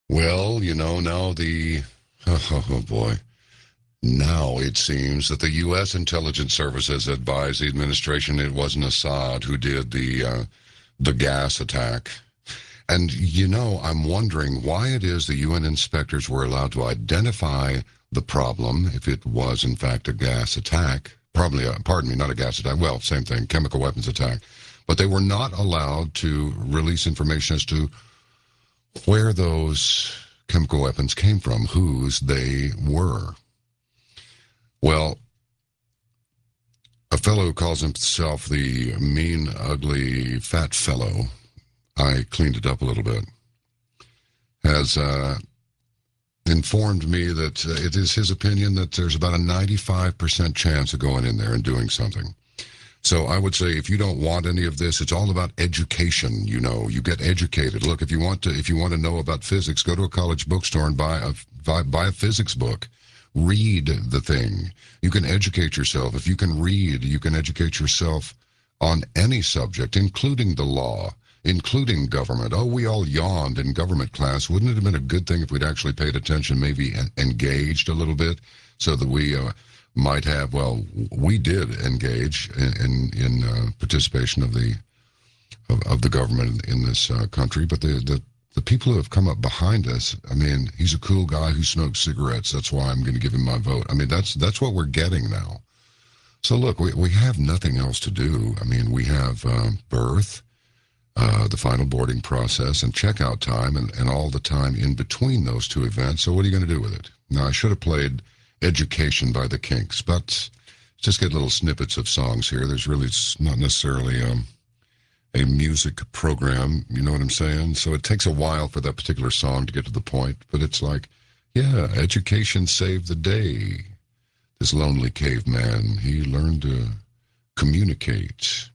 Well, now oh boy. Now it seems that the U.S. intelligence services advised the administration it wasn't Assad who did the gas attack. And I'm wondering why it is the UN inspectors were allowed to identify the problem if it was in fact a gas attack. Probably, pardon me, not a gas attack. Well, same thing, chemical weapons attack. But they were not allowed to release information as to where those chemical weapons came from, whose they were. Well, a fellow who calls himself the mean, ugly, fat fellow, I cleaned it up a little bit, has informed me that it is his opinion that there's about a 95% chance of going in there and doing something. So I would say if you don't want any of this, it's all about education. You get educated. Look, if you want to know about physics, go to a college bookstore and buy a physics book. Read the thing. You can educate yourself. If you can read, you can educate yourself on any subject, including the law, including government. Oh, we all yawned in government class. Wouldn't it have been a good thing if we'd actually paid attention, maybe engaged a little bit, so that we might have, well, we did engage in participation of the government in this country, but the people who have come up behind us, I mean, he's a cool guy who smokes cigarettes. That's why I'm going to give him my vote. I mean, that's what we're getting now. So look, we have nothing else to do. I mean, we have birth, the final boarding process, and checkout time, and all the time in between those two events. So what are you going to do with it? Now, I should have played Education by the Kinks, but just get little snippets of songs here. There's really not necessarily a music program, you know what I'm saying? So it takes a while for that particular song to get to the point, but it's like, yeah, education saved the day. This lonely caveman, he learned to communicate.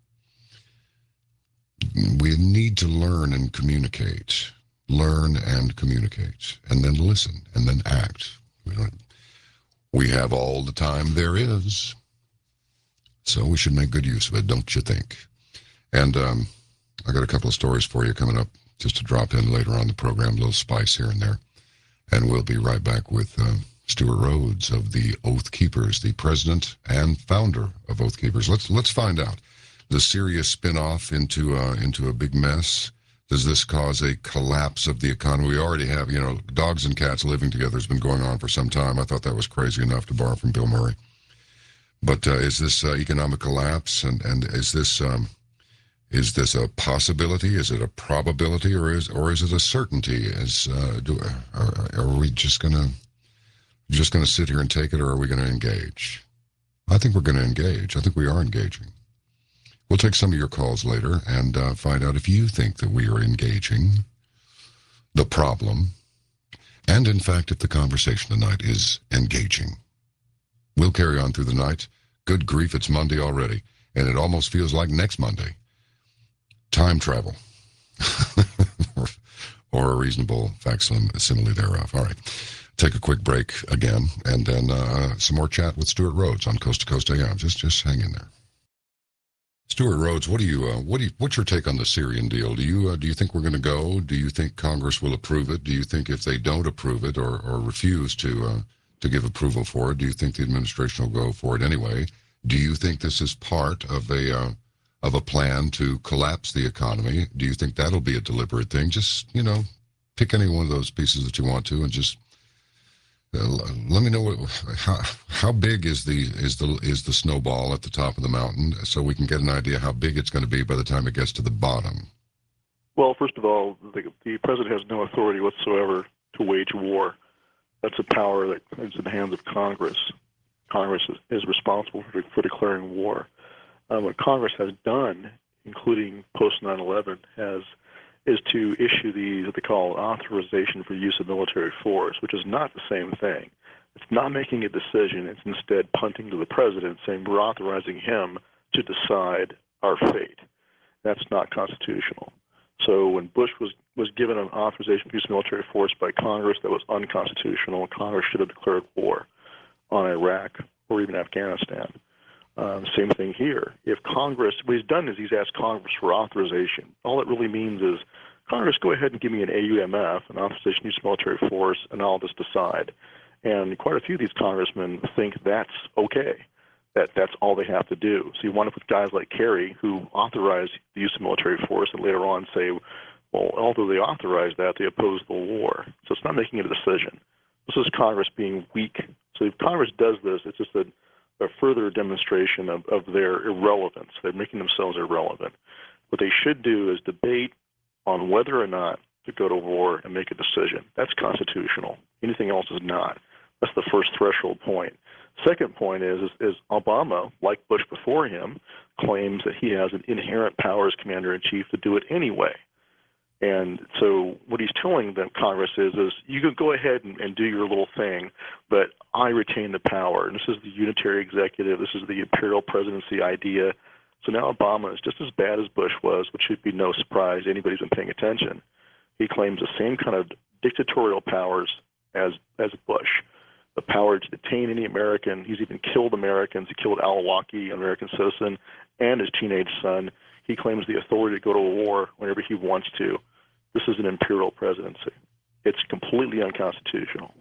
We need to learn and communicate. Learn and communicate, and then listen, and then act. We have all the time there is, so we should make good use of it, don't you think? And I got a couple of stories for you coming up just to drop in later on the program, a little spice here and there. And we'll be right back with Stuart Rhodes of the Oath Keepers, the president and founder of Oath Keepers. Let's find out. The serious spin-off into a big mess. Does this cause a collapse of the economy? We already have, dogs and cats living together has been going on for some time. I thought that was crazy enough, to borrow from Bill Murray. But is this economic collapse, and is this a possibility? Is it a probability, or is it a certainty? Are we just gonna sit here and take it, or are we going to engage? I think we're going to engage. I think we are engaging. We'll take some of your calls later and find out if you think that we are engaging the problem, and in fact, if the conversation tonight is engaging. We'll carry on through the night. Good grief, it's Monday already, and it almost feels like next Monday. Time travel, or a reasonable facsimile thereof. All right, take a quick break again, and then some more chat with Stuart Rhodes on Coast to Coast AM. Just hang in there. Stuart Rhodes, what's your take on the Syrian deal? Do you think we're going to go? Do you think Congress will approve it? Do you think if they don't approve it or refuse to give approval for it, do you think the administration will go for it anyway? Do you think this is part of a plan to collapse the economy? Do you think that'll be a deliberate thing? Just pick any one of those pieces that you want to, and just let me know how big is the snowball at the top of the mountain, so we can get an idea how big it's going to be by the time it gets to the bottom. Well, first of all, the president has no authority whatsoever to wage war. That's a power that is in the hands of Congress. Congress is responsible for declaring war. What Congress has done, including post 9/11, is to issue what they call authorization for use of military force, which is not the same thing. It's not making a decision. It's instead punting to the president, saying we're authorizing him to decide our fate. That's not constitutional. So when Bush was given an authorization for use of military force by Congress, that was unconstitutional. Congress should have declared war on Iraq or even Afghanistan. Same thing here. If Congress, what he's done is he's asked Congress for authorization. All it really means is Congress, go ahead and give me an AUMF, an authorization to use military force, and I'll just decide. And quite a few of these congressmen think that's okay, that's all they have to do. So you wind up with guys like Kerry who authorize the use of military force and later on say, well, although they authorize that, they oppose the war. So it's not making a decision. This is Congress being weak. So if Congress does this, it's just a further demonstration of their irrelevance. They're making themselves irrelevant. What they should do is debate on whether or not to go to war and make a decision. That's constitutional. Anything else is not. That's the first threshold point. Second point is Obama, like Bush before him, claims that he has an inherent power as commander-in-chief to do it anyway. And so what he's telling the Congress is you can go ahead and do your little thing, but I retain the power. And this is the unitary executive. This is the imperial presidency idea. So now Obama is just as bad as Bush was, which should be no surprise to anybody who's been paying attention. He claims the same kind of dictatorial powers as Bush, the power to detain any American. He's even killed Americans. He killed Al-Awlaki, an American citizen, and his teenage son. He claims the authority to go to war whenever he wants to. This is an imperial presidency. It's completely unconstitutional.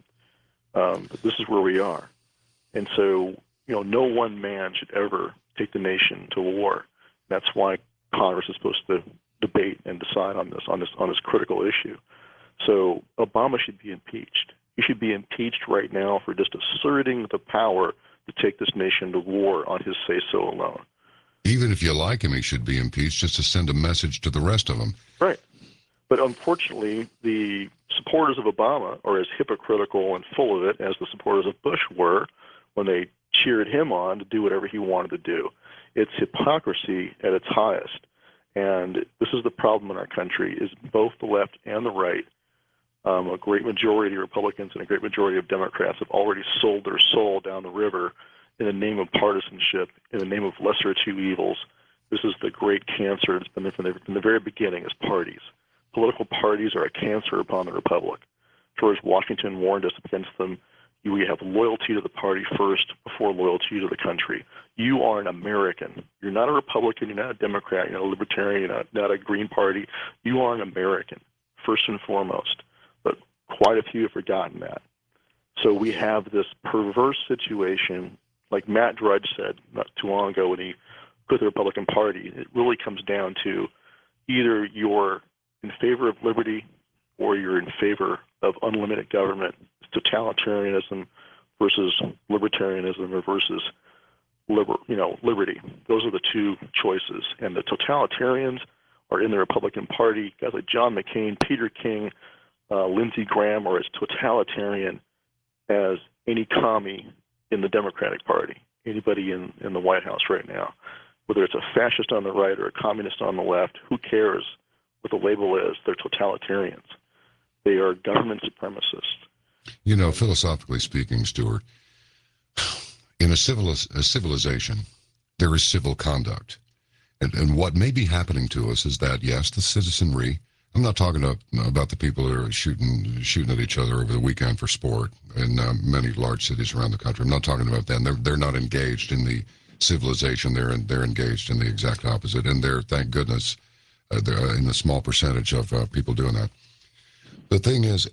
This is where we are. And so, no one man should ever take the nation to war. That's why Congress is supposed to debate and decide on this critical issue. So Obama should be impeached. He should be impeached right now for just asserting the power to take this nation to war on his say-so alone. Even if you like him, he should be impeached just to send a message to the rest of them. Right. But unfortunately, the supporters of Obama are as hypocritical and full of it as the supporters of Bush were when they cheered him on to do whatever he wanted to do. It's hypocrisy at its highest. And this is the problem in our country, is both the left and the right, a great majority of Republicans and a great majority of Democrats have already sold their soul down the river in the name of partisanship, in the name of lesser of two evils. This is the great cancer that's been there from the very beginning, is parties. Political parties are a cancer upon the republic. George Washington warned us against them. We have loyalty to the party first before loyalty to the country. You are an American. You're not a Republican. You're not a Democrat. You're not a Libertarian. You're not a Green Party. You are an American, first and foremost. But quite a few have forgotten that. So we have this perverse situation, like Matt Drudge said not too long ago when he quit the Republican Party. It really comes down to either you're in favor of liberty or you're in favor of unlimited government, totalitarianism versus libertarianism or versus liberty. Those are the two choices. And the totalitarians are in the Republican Party. Guys like John McCain, Peter King, Lindsey Graham are as totalitarian as any commie in the Democratic Party, anybody in the White House right now. Whether it's a fascist on the right or a communist on the left, who cares what the label is? They're totalitarians. They are government supremacists. Philosophically speaking, Stuart, in a civilization, there is civil conduct. And what may be happening to us is that, yes, the citizenry, I'm not talking about the people who are shooting at each other over the weekend for sport in many large cities around the country. I'm not talking about them. They're not engaged in the civilization. They're engaged in the exact opposite. And they're, thank goodness, they're in the small percentage of people doing that. The thing is,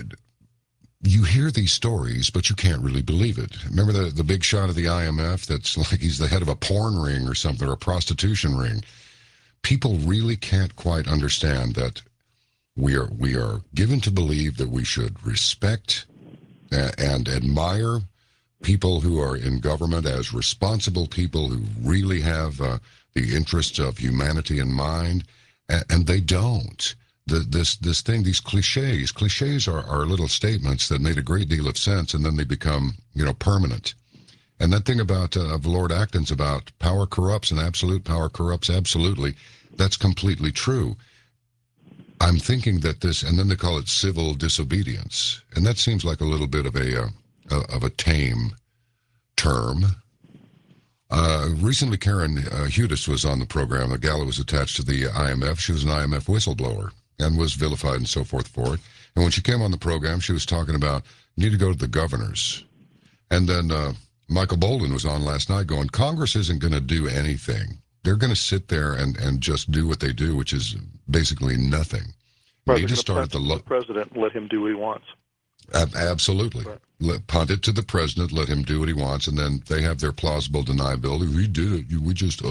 you hear these stories, but you can't really believe it. Remember the big shot of the IMF that's like he's the head of a porn ring or something, or a prostitution ring? People really can't quite understand that we are given to believe that we should respect and admire people who are in government as responsible people who really have the interests of humanity in mind, and they don't. This thing, these cliches are little statements that made a great deal of sense, and then they become permanent. And that thing about of Lord Acton's about power corrupts and absolute power corrupts absolutely, that's completely true. I'm thinking that this, and then they call it civil disobedience, and that seems like a little bit of a tame term. Recently, Karen Hudes was on the program. A gal who was attached to the IMF. She was an IMF whistleblower and was vilified and so forth for it. And when she came on the program, she was talking about, you need to go to the governors. And then Michael Bolden was on last night going, Congress isn't going to do anything. They're going to sit there and just do what they do, which is basically nothing. We Right, need they're to going start to at punt the it to the president and let him do what he wants. absolutely. Right. Punt it to the president, let him do what he wants, and then they have their plausible deniability. We did it. We just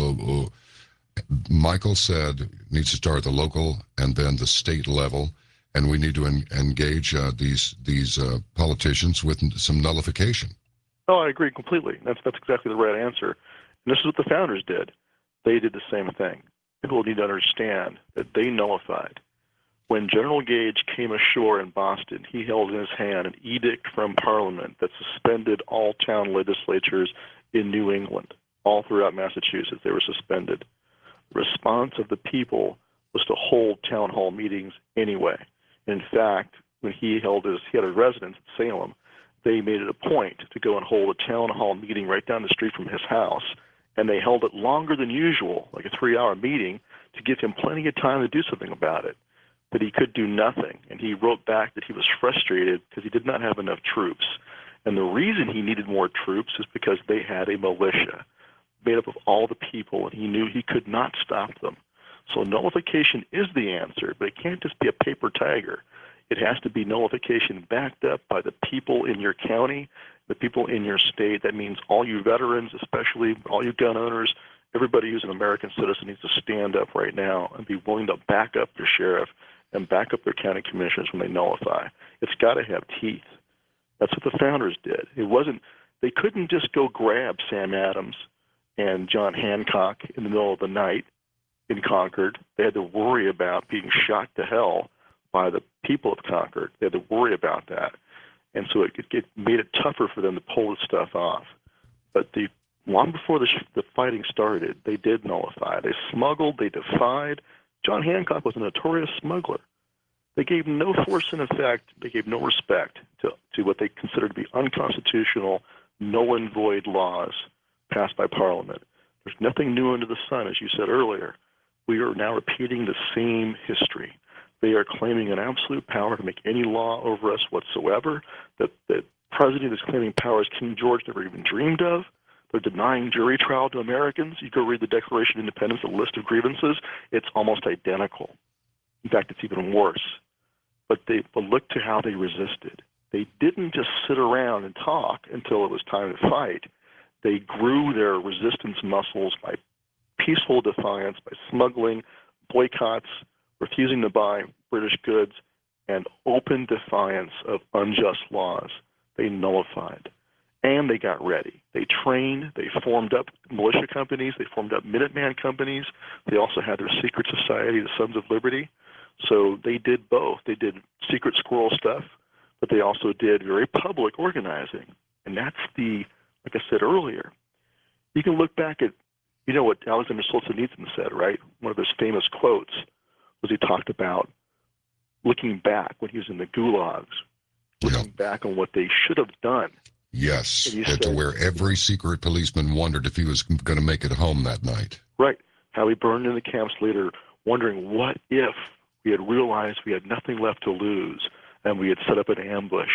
Michael said needs to start at the local and then the state level, and we need to engage these politicians with some nullification. Oh, I agree completely. That's exactly the right answer. And this is what the founders did. They did the same thing. People need to understand that they nullified. When General Gage came ashore in Boston, he held in his hand an edict from Parliament that suspended all town legislatures in New England. All throughout Massachusetts, they were suspended. The response of the people was to hold town hall meetings anyway. In fact, when he had a residence at Salem, they made it a point to go and hold a town hall meeting right down the street from his house, and they held it longer than usual, like a 3-hour meeting, to give him plenty of time to do something about it. But he could do nothing, and he wrote back that he was frustrated because he did not have enough troops. And the reason he needed more troops is because they had a militia made up of all the people, and he knew he could not stop them. So nullification is the answer, but it can't just be a paper tiger. It has to be nullification backed up by the people in your county, the people in your state. That means all you veterans, especially all you gun owners, everybody who's an American citizen needs to stand up right now and be willing to back up their sheriff and back up their county commissioners when they nullify. It's got to have teeth. That's what the founders did. They couldn't just go grab Sam Adams and John Hancock in the middle of the night in Concord. They had to worry about being shot to hell by the people of Concord. They had to worry about that. And so it made it tougher for them to pull this stuff off. But long before the fighting started, they did nullify. They smuggled, they defied. John Hancock was a notorious smuggler. They gave no force and effect. They gave no respect to what they considered to be unconstitutional, null and void laws passed by Parliament. There's nothing new under the sun, as you said earlier. We are now repeating the same history. They are claiming an absolute power to make any law over us whatsoever. That the president is claiming powers King George never even dreamed of. They're denying jury trial to Americans. You go read the Declaration of Independence, the list of grievances. It's almost identical. In fact, it's even worse. But look to how they resisted. They didn't just sit around and talk until it was time to fight. They grew their resistance muscles by peaceful defiance, by smuggling, boycotts, refusing to buy British goods, and open defiance of unjust laws. They nullified. And they got ready. They trained. They formed up militia companies. They formed up Minuteman companies. They also had their secret society, the Sons of Liberty. So they did both. They did secret squirrel stuff, but they also did very public organizing. And that's like I said earlier, you can look back at, what Alexander Solzhenitsyn said, right? One of his famous quotes was he talked about looking back when he was in the gulags, looking back on what they should have done. Yes, to where every secret policeman wondered if he was going to make it home that night. Right. How he burned in the camps later, wondering what if we had realized we had nothing left to lose and we had set up an ambush.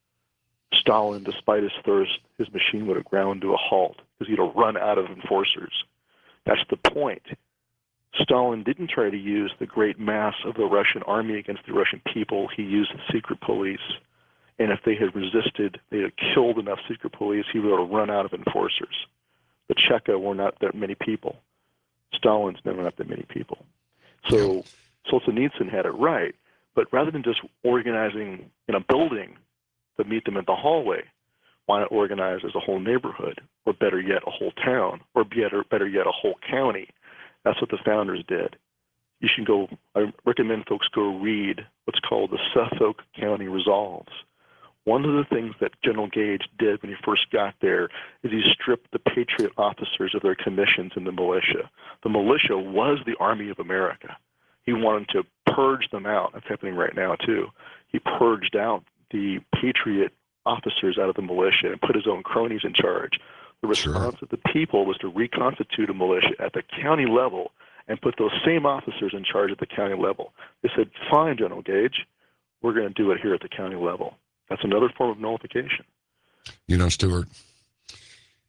Stalin, despite his thirst, his machine would have ground to a halt because he'd have run out of enforcers. That's the point. Stalin didn't try to use the great mass of the Russian army against the Russian people. He used the secret police. And if they had resisted, they had killed enough secret police, he would have run out of enforcers. The Cheka were not that many people. Stalin's never not that many people. So Solzhenitsyn had it right. But rather than just organizing in a building to meet them in the hallway, why not organize as a whole neighborhood, or better yet, a whole town, or better yet, a whole county? That's what the founders did. You should go, I recommend folks go read what's called the Suffolk County Resolves. One of the things that General Gage did when he first got there is he stripped the Patriot officers of their commissions in the militia. The militia was the Army of America. He wanted to purge them out. That's happening right now, too. He purged out the Patriot officers out of the militia and put his own cronies in charge. The response of the people was to reconstitute a militia at the county level and put those same officers in charge at the county level. They said, fine, General Gage, we're going to do it here at the county level. That's another form of nullification. Stuart,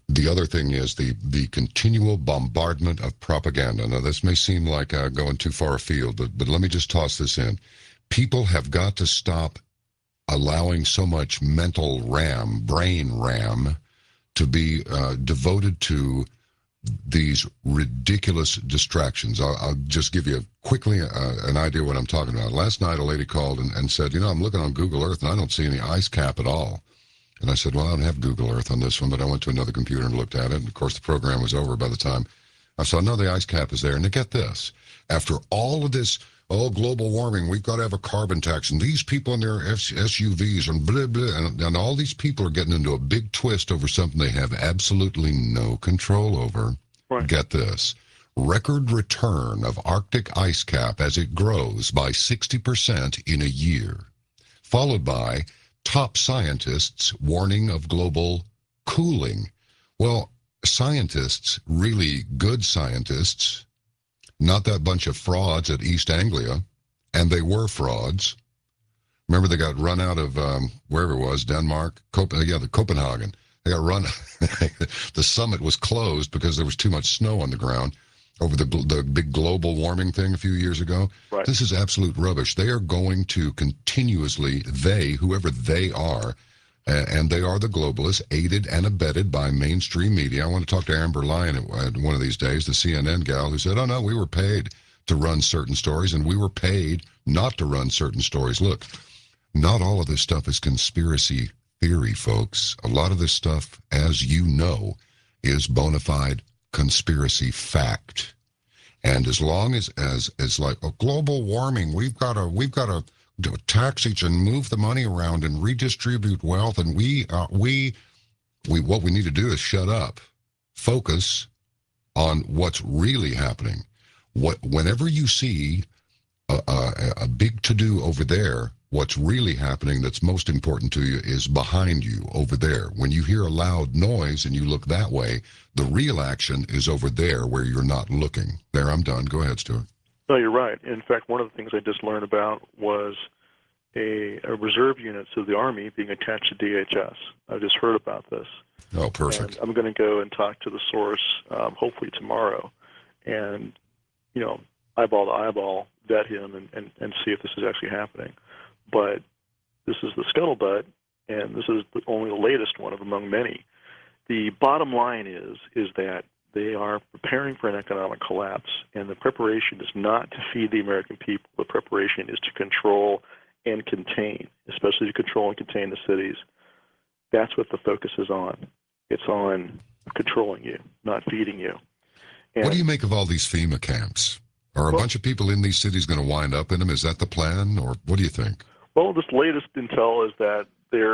The other thing is the continual bombardment of propaganda. Now, this may seem like going too far afield, but let me just toss this in. People have got to stop allowing so much mental RAM, brain RAM, to be devoted to these ridiculous distractions. I'll just give you quickly an idea what I'm talking about. Last night, a lady called and said, you know, I'm looking on Google Earth and I don't see any ice cap at all. And I said, well, I don't have Google Earth on this one, but I went to another computer and looked at it. And of course, the program was over by the time I saw, no, the ice cap is there. And to get this, after all of this, oh, global warming, we've got to have a carbon tax. And these people in their SUVs and blah, blah, and all these people are getting into a big twist over something they have absolutely no control over. Right. Get this. Record return of Arctic ice cap as it grows by 60% in a year, followed by top scientists warning of global cooling. Well, scientists, really good scientists, not that bunch of frauds at East Anglia, and they were frauds. Remember, they got run out of wherever it was, Denmark, the Copenhagen. They got run. The summit was closed because there was too much snow on the ground over the big global warming thing a few years ago. Right. This is absolute rubbish. They are going to continuously, whoever they are, and they are the globalists, aided and abetted by mainstream media. I want to talk to Amber Lyon at one of these days, the CNN gal who said, oh, no, we were paid to run certain stories, and we were paid not to run certain stories. Look, not all of this stuff is conspiracy theory, folks. A lot of this stuff, as you know, is bona fide conspiracy fact. And as long as like global warming, we've got to tax each and move the money around and redistribute wealth, and what we need to do is shut up, focus on what's really happening. Whenever you see a big to-do over there, what's really happening that's most important to you is behind you over there. When you hear a loud noise and you look that way, the real action is over there where you're not looking. There, I'm done. Go ahead, Stuart. No, you're right. In fact, one of the things I just learned about was a reserve unit of the Army being attached to DHS. I just heard about this. Oh, perfect. And I'm going to go and talk to the source hopefully tomorrow and, you know, eyeball to eyeball, vet him and see if this is actually happening. But this is the scuttlebutt, and this is only the latest one of among many. The bottom line is that they are preparing for an economic collapse, and the preparation is not to feed the American people. The preparation is to control and contain, especially to control and contain the cities. That's what the focus is on. It's on controlling you, not feeding you. And what do you make of all these FEMA camps? Are a bunch of people in these cities going to wind up in them? Is that the plan, or what do you think? Well, this latest intel is that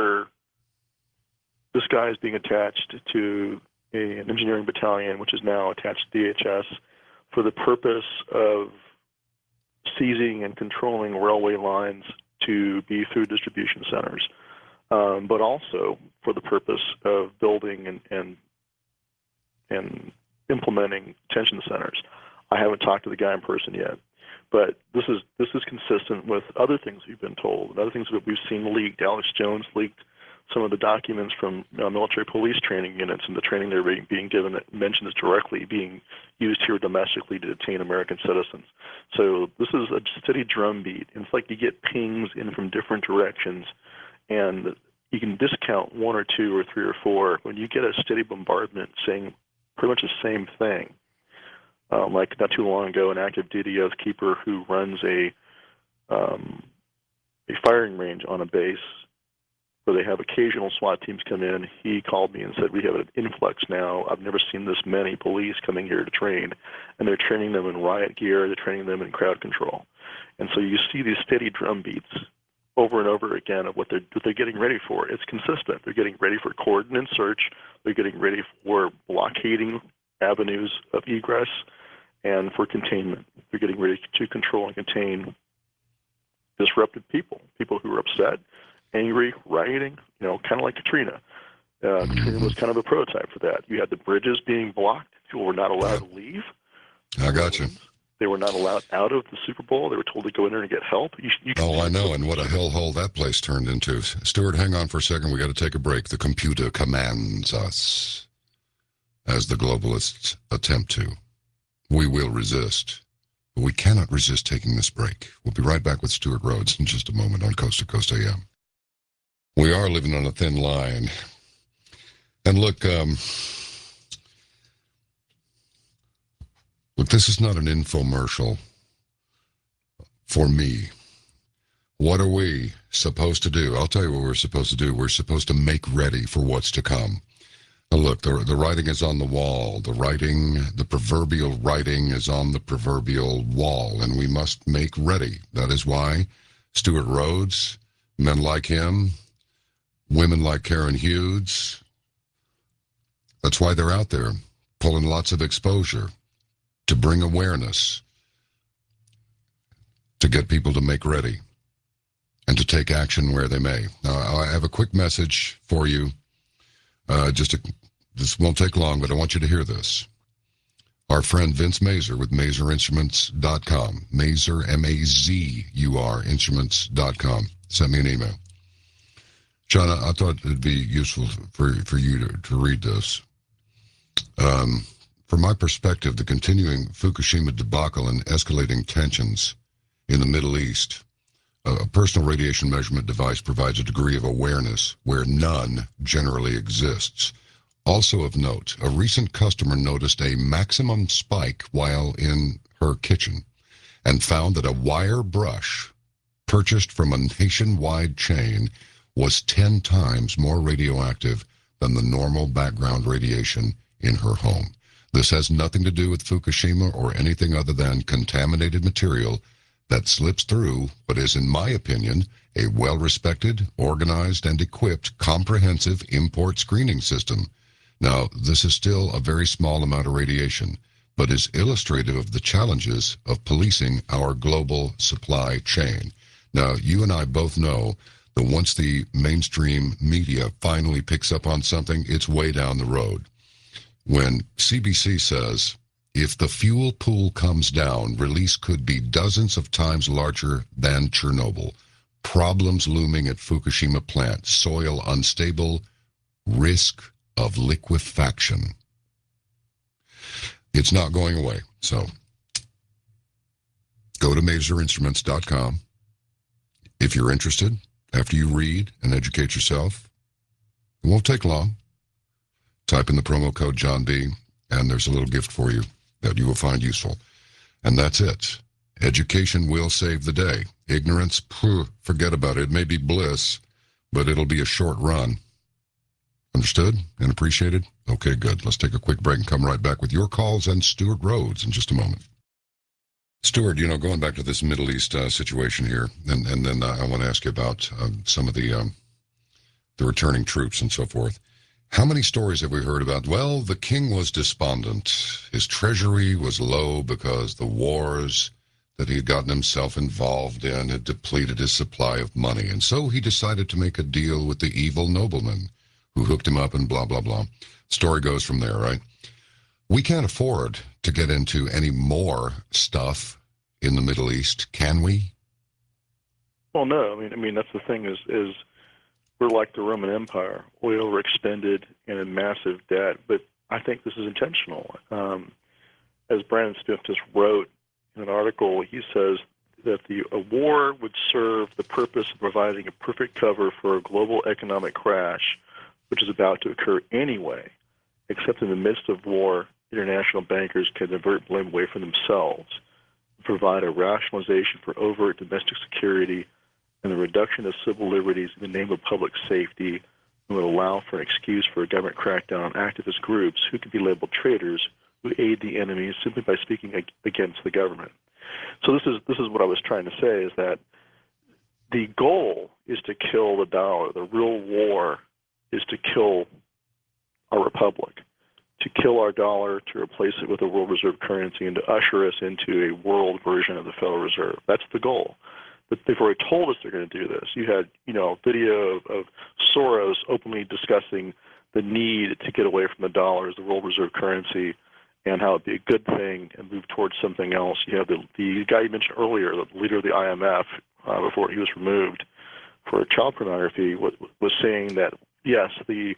this guy is being attached to an engineering battalion, which is now attached to DHS, for the purpose of seizing and controlling railway lines to be food distribution centers, but also for the purpose of building and implementing detention centers. I haven't talked to the guy in person yet, but this is consistent with other things we've been told and other things that we've seen leaked. Alex Jones leaked some of the documents from military police training units and the training they're being given that mentions directly being used here domestically to detain American citizens. So this is a steady drumbeat. It's like you get pings in from different directions, and you can discount one or two or three or four. When you get a steady bombardment saying pretty much the same thing, like not too long ago, an active duty keeper who runs a firing range on a base where they have occasional SWAT teams come in, he called me and said, we have an influx now. I've never seen this many police coming here to train, and they're training them in riot gear, they're training them in crowd control. And so you see these steady drum beats over and over again of what they're getting ready for. It's consistent. They're getting ready for coordinate search, they're getting ready for blockading avenues of egress, and for containment. They're getting ready to control and contain disrupted people who are upset, angry, rioting, kind of like Katrina. Katrina was kind of a prototype for that. You had the bridges being blocked. People were not allowed to leave. I got you. They were not allowed out of the Super Bowl. They were told to go in there and get help. I know, and what a hellhole that place turned into. Stuart, hang on for a second. We got to take a break. The computer commands us. as the globalists attempt to. We will resist, but we cannot resist taking this break. We'll be right back with Stuart Rhodes in just a moment on Coast to Coast AM. We are living on a thin line. And look, this is not an infomercial for me. What are we supposed to do? I'll tell you what we're supposed to do. We're supposed to make ready for what's to come. Now look, the writing is on the wall. The proverbial writing is on the proverbial wall, and we must make ready. That is why Stuart Rhodes, men like him, women like Karen Hughes, that's why they're out there pulling lots of exposure to bring awareness, to get people to make ready and to take action where they may. Now, I have a quick message for you. This won't take long, but I want you to hear this. Our friend Vince Mazur with MazurInstruments.com, Mazur, M-A-Z-U-R, Instruments.com, sent me an email. John, I thought it'd be useful for you to read this. From my perspective, the continuing Fukushima debacle and escalating tensions in the Middle East, a personal radiation measurement device provides a degree of awareness where none generally exists. Also of note, a recent customer noticed a maximum spike while in her kitchen and found that a wire brush purchased from a nationwide chain was 10 times more radioactive than the normal background radiation in her home. This has nothing to do with Fukushima or anything other than contaminated material that slips through what is, in my opinion, a well-respected, organized, and equipped comprehensive import screening system. Now, this is still a very small amount of radiation, but is illustrative of the challenges of policing our global supply chain. Now, you and I both know that once the mainstream media finally picks up on something, it's way down the road. When CBC says, if the fuel pool comes down, release could be dozens of times larger than Chernobyl. Problems looming at Fukushima plant. Soil unstable. Risk of liquefaction. It's not going away. So go to MazurInstruments.com. If you're interested, after you read and educate yourself, it won't take long. Type in the promo code John B, and there's a little gift for you that you will find useful. And that's it. Education will save the day. Ignorance, forget about it. It may be bliss, but it'll be a short run. Understood and appreciated? Okay, good. Let's take a quick break and come right back with your calls and Stuart Rhodes in just a moment. Stuart, going back to this Middle East situation here, and then I want to ask you about some of the returning troops and so forth. How many stories have we heard about, well, the king was despondent. His treasury was low because the wars that he had gotten himself involved in had depleted his supply of money. And so he decided to make a deal with the evil nobleman who hooked him up and blah, blah, blah. Story goes from there, right? We can't afford to get into any more stuff in the Middle East, can we? Well, no. I mean that's the thing is we're like the Roman Empire, overextended and in massive debt. But I think this is intentional. As Brandon Smith just wrote in an article, he says that a war would serve the purpose of providing a perfect cover for a global economic crash, which is about to occur anyway. Except in the midst of war, international bankers can divert blame away from themselves, provide a rationalization for overt domestic security and the reduction of civil liberties in the name of public safety, and would allow for an excuse for a government crackdown on activist groups who could be labeled traitors who aid the enemy simply by speaking against the government. So this is what I was trying to say, is that the goal is to kill the dollar. The real war is to kill our republic, to kill our dollar, to replace it with a world reserve currency, and to usher us into a world version of the Federal Reserve. That's the goal. But they've already told us they're going to do this. You had, video of Soros openly discussing the need to get away from the dollar as the world reserve currency and how it'd be a good thing and move towards something else. You have the guy you mentioned earlier, the leader of the IMF, before he was removed for child pornography, was saying that, yes, the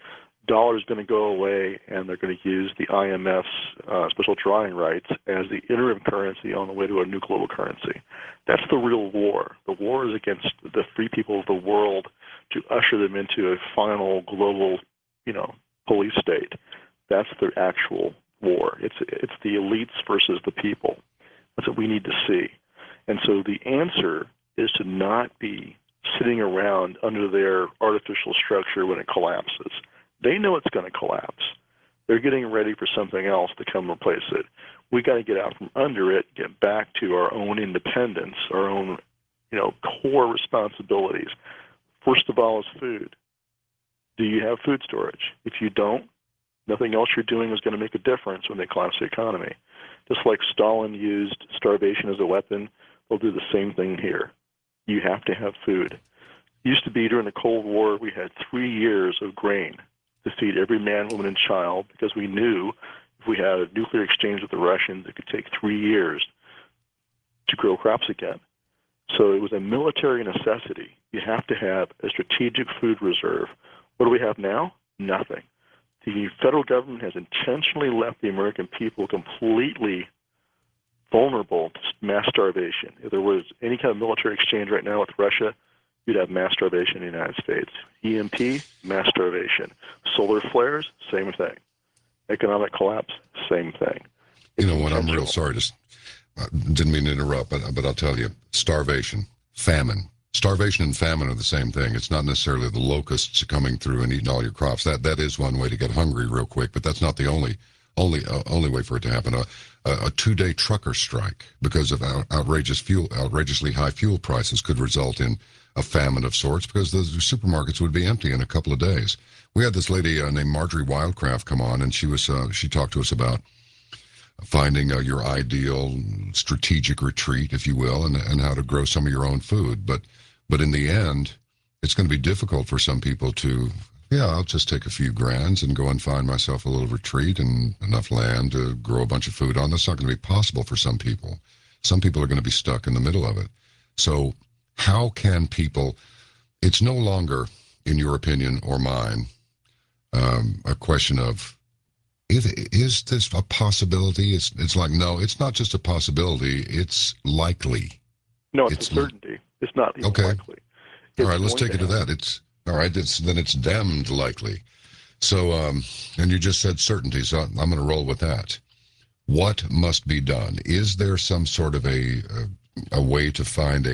dollar is going to go away, and they're going to use the IMF's special drawing rights as the interim currency on the way to a new global currency. That's the real war. The war is against the free people of the world to usher them into a final global, police state. That's the actual war. It's the elites versus the people. That's what we need to see. And so the answer is to not be sitting around under their artificial structure when it collapses. They know it's going to collapse. They're getting ready for something else to come replace it. We got to get out from under it, get back to our own independence, our own, core responsibilities. First of all is food. Do you have food storage? If you don't, nothing else you're doing is going to make a difference when they collapse the economy. Just like Stalin used starvation as a weapon, they'll do the same thing here. You have to have food. It used to be during the Cold War, we had 3 years of grain to feed every man, woman, and child because we knew if we had a nuclear exchange with the Russians, it could take 3 years to grow crops again. So it was a military necessity. You have to have a strategic food reserve. What do we have now? Nothing. The federal government has intentionally left the American people completely vulnerable to mass starvation. If there was any kind of military exchange right now with Russia, you'd have mass starvation in the United States. EMP, mass starvation. Solar flares, same thing. Economic collapse, same thing. You know what? I'm real sorry. Didn't mean to interrupt, but I'll tell you, starvation, famine. Starvation and famine are the same thing. It's not necessarily the locusts coming through and eating all your crops. That is one way to get hungry real quick, but that's not the only way for it to happen. A 2-day trucker strike because of outrageously high fuel prices could result in a famine of sorts because the supermarkets would be empty in a couple of days. We had this lady named Marjorie Wildcraft come on, and she talked to us about finding your ideal strategic retreat, if you will, and how to grow some of your own food. But in the end, it's going to be difficult for some people to, I'll just take a few grands and go and find myself a little retreat and enough land to grow a bunch of food on. That's not going to be possible for some people. Some people are going to be stuck in the middle of it. So how can people, it's no longer, in your opinion or mine, a question of, is this a possibility? It's like, no, it's not just a possibility. It's likely. No, it's a certainty. It's not even likely. All right, let's take it to that. It's all right. Then it's damned likely. So, and you just said certainty, so I'm going to roll with that. What must be done? Is there some sort of a way to find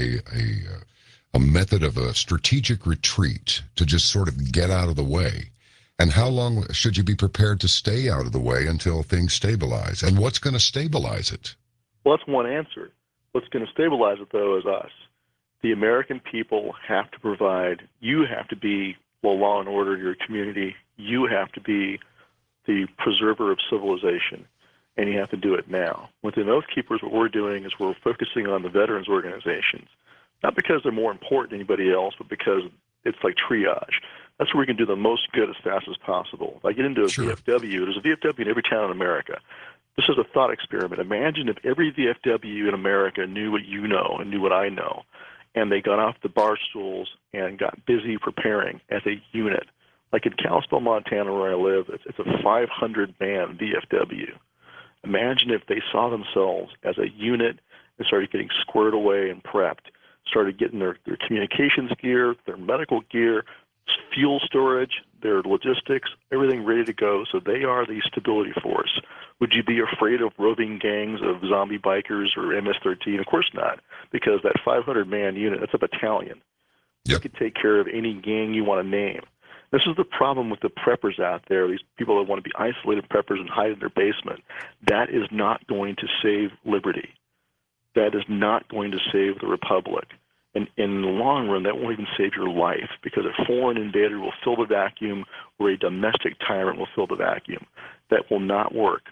a method of a strategic retreat to just sort of get out of the way? And how long should you be prepared to stay out of the way until things stabilize? And what's going to stabilize it? Well, that's one answer. What's going to stabilize it, though, is us. The American people have to provide, you have to be law and order in your community. You have to be the preserver of civilization, and you have to do it now. Within Oath Keepers, what we're doing is we're focusing on the veterans organizations, not because they're more important than anybody else, but because it's like triage. That's where we can do the most good as fast as possible. If I get into a VFW, there's a VFW in every town in America. This is a thought experiment. Imagine if every VFW in America knew what you know and knew what I know, and they got off the bar stools and got busy preparing as a unit. Like in Kalispell, Montana, where I live, it's a 500-man VFW. Imagine if they saw themselves as a unit and started getting squared away and prepped, started getting their communications gear, their medical gear, fuel storage, their logistics, everything ready to go, so they are the stability force. Would you be afraid of roving gangs of zombie bikers or MS-13? Of course not, because that 500-man unit, that's a battalion. Yep. You can take care of any gang you want to name. This is the problem with the preppers out there, these people that want to be isolated preppers and hide in their basement. That is not going to save liberty. That is not going to save the republic. And in the long run, that won't even save your life because a foreign invader will fill the vacuum or a domestic tyrant will fill the vacuum. That will not work.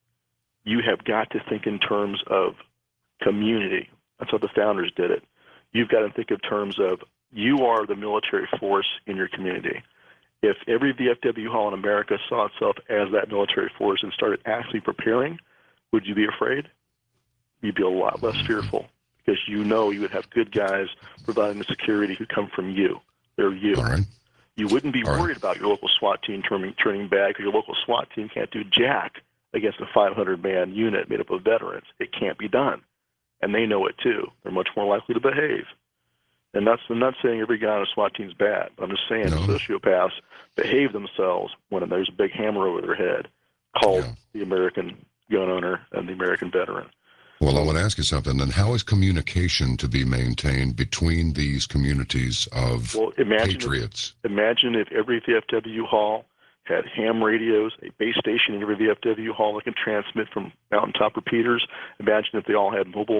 You have got to think in terms of community. That's how the founders did it. You've got to think in terms of you are the military force in your community. If every VFW hall in America saw itself as that military force and started actually preparing, would you be afraid? You'd be a lot less fearful. Because you know you would have good guys providing the security who come from you. They're you. All right. You wouldn't be All right. worried about your local SWAT team turning bad because your local SWAT team can't do jack against a 500-man unit made up of veterans. It can't be done. And they know it too. They're much more likely to behave. And I'm not saying every guy on a SWAT team is bad. I'm just saying No. sociopaths behave themselves when there's a big hammer over their head called Yeah. the American gun owner and the American veteran. Well, I want to ask you something. Then, how is communication to be maintained between these communities of patriots? Imagine if every VFW hall had ham radios, a base station in every VFW hall that can transmit from mountaintop repeaters. Imagine if they all had mobile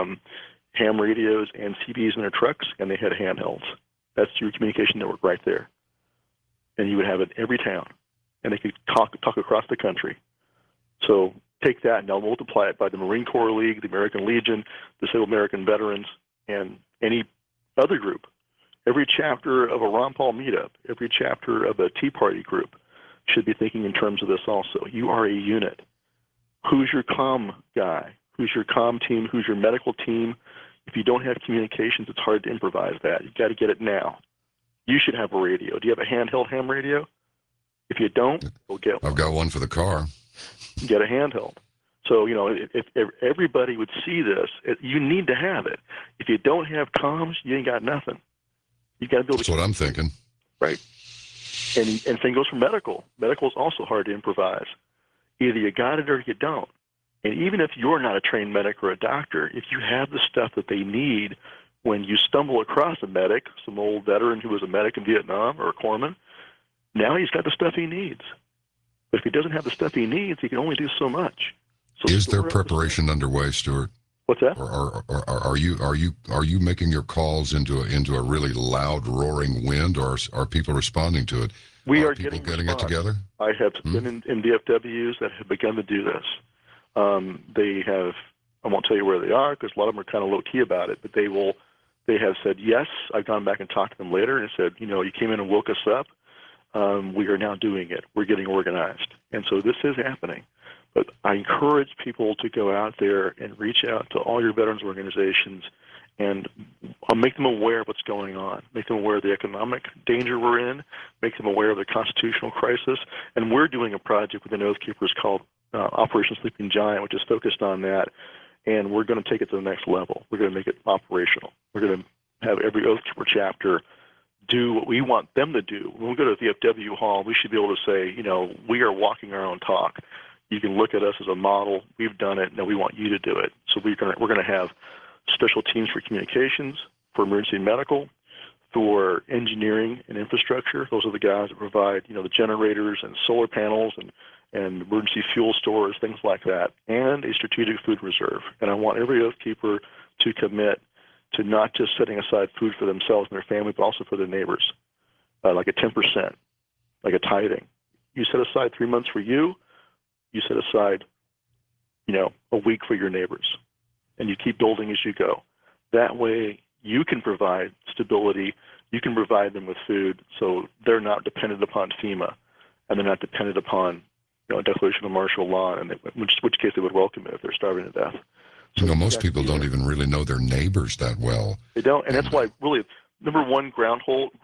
ham radios and CBs in their trucks, and they had handhelds. That's your communication network right there. And you would have it in every town, and they could talk across the country. So take that and now multiply it by the Marine Corps League, the American Legion, the Civil American Veterans, and any other group. Every chapter of a Ron Paul meetup, every chapter of a Tea Party group should be thinking in terms of this also. You are a unit. Who's your comm guy? Who's your comm team? Who's your medical team? If you don't have communications, it's hard to improvise that. You've got to get it now. You should have a radio. Do you have a handheld ham radio? If you don't, go get one. I've got one for the car. Get a handheld. So, if everybody would see this, you need to have it. If you don't have comms, you ain't got nothing. You got to build. That's what I'm thinking. Right. And same goes for medical. Medical is also hard to improvise. Either you got it or you don't. And even if you're not a trained medic or a doctor, if you have the stuff that they need when you stumble across a medic, some old veteran who was a medic in Vietnam or a corpsman, now he's got the stuff he needs. But if he doesn't have the stuff he needs, he can only do so much. So is there preparation underway, Stuart? What's that? Or are you making your calls into a really loud roaring wind, or are people responding to it? We are people getting it together. I have been in VFWs that have begun to do this. They have. I won't tell you where they are because a lot of them are kind of low key about it. But they have said yes. I've gone back and talked to them later and said, you came in and woke us up. We are now doing it. We're getting organized, and so this is happening. But I encourage people to go out there and reach out to all your veterans organizations and make them aware of what's going on, make them aware of the economic danger we're in, make them aware of the constitutional crisis. And we're doing a project within Oath Keepers called Operation Sleeping Giant, which is focused on that, and we're going to take it to the next level. We're going to make it operational. We're going to have every Oath Keeper chapter do what we want them to do. When we go to the VFW hall, we should be able to say, we are walking our own talk. You can look at us as a model. We've done it. Now we want you to do it. So we're going to have special teams for communications, for emergency medical, for engineering and infrastructure. Those are the guys that provide, the generators and solar panels and emergency fuel stores, things like that, and a strategic food reserve. And I want every Oath Keeper to commit to not just setting aside food for themselves and their family, but also for their neighbors, like a 10%, like a tithing. You set aside 3 months for you. You set aside, a week for your neighbors, and you keep building as you go. That way, you can provide stability. You can provide them with food, so they're not dependent upon FEMA, and they're not dependent upon, a declaration of martial law, and which case they would welcome it if they're starving to death. So most people don't even really know their neighbors that well. They don't, and that's why really number one ground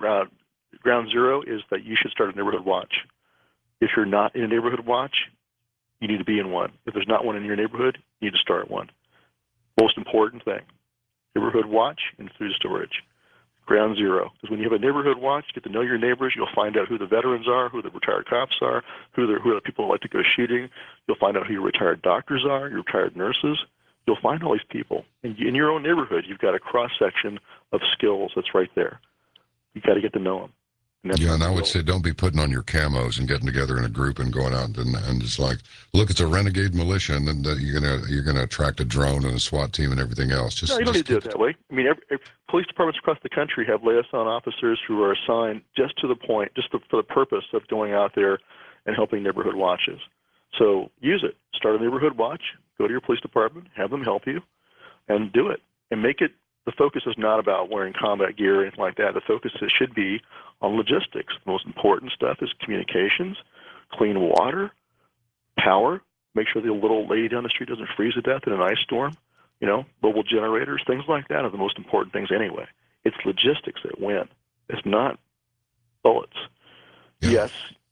zero is that you should start a neighborhood watch. If you're not in a neighborhood watch, you need to be in one. If there's not one in your neighborhood, you need to start one. Most important thing, neighborhood watch and food storage. Ground zero. Because when you have a neighborhood watch, get to know your neighbors. You'll find out who the veterans are, who the retired cops are, who are the people who like to go shooting. You'll find out who your retired doctors are, your retired nurses. You'll find all these people. And in your own neighborhood, you've got a cross-section of skills that's right there. You've got to get to know them. And I would say don't be putting on your camos and getting together in a group and going out and it's like, look, it's a renegade militia, and then you're gonna attract a drone and a SWAT team and everything else. No, you don't need to do it that way. I mean, every police departments across the country have liaison officers who are assigned just to the point, just for the purpose of going out there and helping neighborhood watches. So use it. Start a neighborhood watch. Go to your police department, have them help you, and do it. And make it. The focus is not about wearing combat gear or anything like that. The focus should be on logistics. The most important stuff is communications, clean water, power. Make sure the little lady down the street doesn't freeze to death in an ice storm. Mobile generators, things like that are the most important things anyway. It's logistics that win. It's not bullets. Yeah. Yes,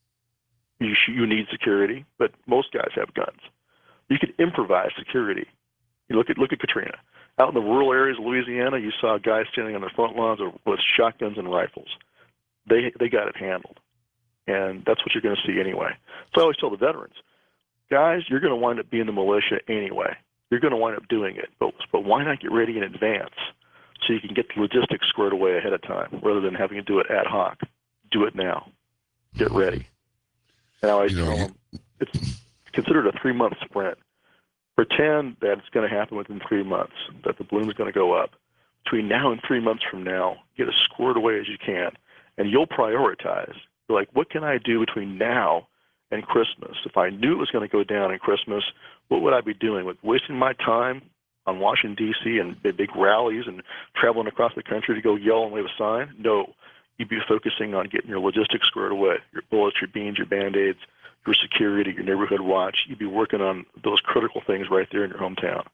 you need security, but most guys have guns. You could improvise security. You look at Katrina. Out in the rural areas of Louisiana, you saw guys standing on the front lawns with shotguns and rifles. They got it handled, and that's what you're going to see anyway. So I always tell the veterans, guys, you're going to wind up being the militia anyway. You're going to wind up doing it, but why not get ready in advance so you can get the logistics squared away ahead of time rather than having to do it ad hoc? Do it now. Get ready. And I always tell them, it's considered a 3-month sprint. Pretend that it's going to happen within 3 months, that the balloon's going to go up. Between now and 3 months from now, get as squared away as you can, and you'll prioritize. You're like, what can I do between now and Christmas? If I knew it was going to go down in Christmas, what would I be doing? With wasting my time on Washington, D.C. and big rallies and traveling across the country to go yell and wave a sign? No. You'd be focusing on getting your logistics squared away, your bullets, your beans, your Band-Aids, your security, your neighborhood watch. You'd be working on those critical things right there in your hometown.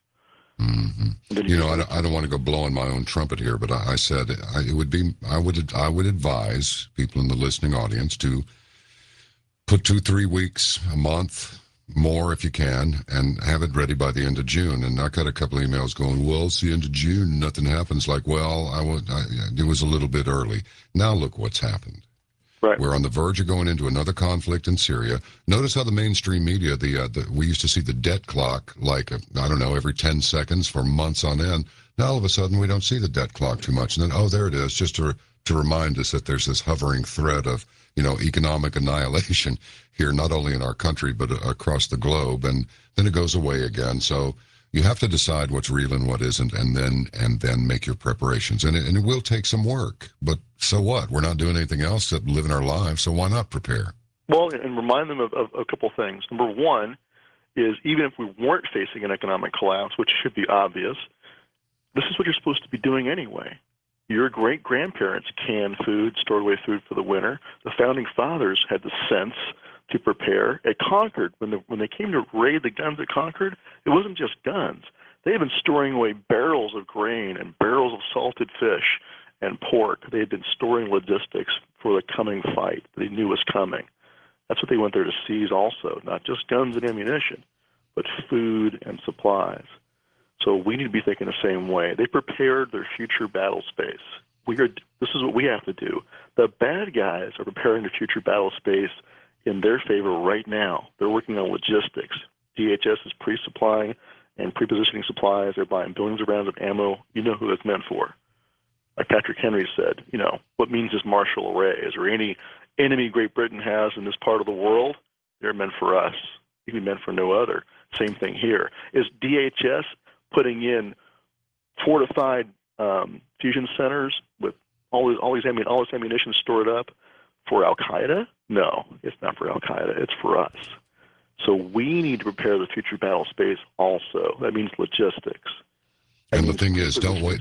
Mm-hmm. I don't want to go blowing my own trumpet here, but I said I would advise people in the listening audience to put 2-3 weeks, a month, more if you can, and have it ready by the end of June. And I got a couple of emails going, well, it's the end of June, nothing happens. Like, well, it was a little bit early. Now look what's happened. Right. We're on the verge of going into another conflict in Syria. Notice how the mainstream media, we used to see the debt clock, like, I don't know, every 10 seconds for months on end. Now all of a sudden we don't see the debt clock too much. And then, oh, there it is, just to remind us that there's this hovering threat of, economic annihilation here, not only in our country, but across the globe. And then it goes away again. So you have to decide what's real and what isn't, and then make your preparations. And it will take some work, but so what? We're not doing anything else except living our lives, so why not prepare? Well, and remind them of a couple things. Number one is, even if we weren't facing an economic collapse, which should be obvious, this is what you're supposed to be doing anyway. Your great-grandparents canned food, stored away food for the winter. The Founding Fathers had the sense to prepare. At Concord, when they came to raid the guns at Concord, it wasn't just guns. They had been storing away barrels of grain and barrels of salted fish and pork. They had been storing logistics for the coming fight that they knew was coming. That's what they went there to seize also, not just guns and ammunition, but food and supplies. So we need to be thinking the same way. They prepared their future battle space. This is what we have to do. The bad guys are preparing their future battle space in their favor right now. They're working on logistics. DHS is pre-supplying and pre-positioning supplies. They're buying billions of rounds of ammo. You know who it's meant for. Like Patrick Henry said, what means this martial array? Is there any enemy Great Britain has in this part of the world? They're meant for us. They can be meant for no other. Same thing here. Is DHS putting in fortified fusion centers with all this ammunition stored up for Al-Qaeda? No, it's not for Al-Qaeda. It's for us. So we need to prepare the future battle space also. That means logistics. And the thing is, don't wait.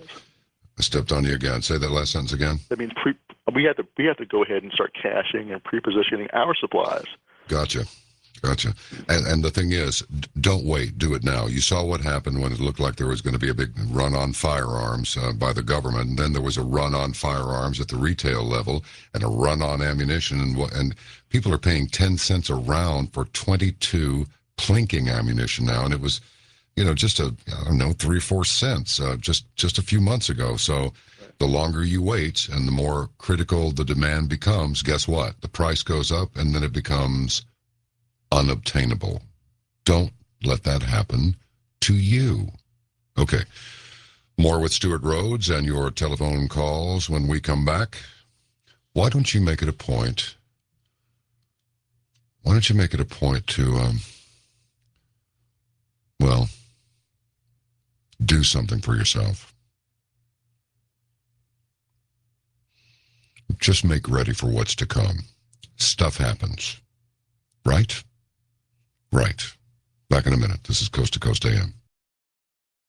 I stepped on you again. Say that last sentence again. That means we have to go ahead and start caching and pre-positioning our supplies. Gotcha. And the thing is, don't wait. Do it now. You saw what happened when it looked like there was going to be a big run on firearms by the government, and then there was a run on firearms at the retail level and a run on ammunition, and people are paying 10 cents a round for 22 plinking ammunition now, and it was, just 3 or 4 cents just a few months ago. So the longer you wait and the more critical the demand becomes, guess what? The price goes up, and then it becomes unobtainable. Don't let that happen to you. Okay. More with Stewart Rhodes and your telephone calls when we come back. Why don't you make it a point? To, do something for yourself. Just make ready for what's to come. Stuff happens. Right? Right. Back in a minute. This is Coast to Coast AM.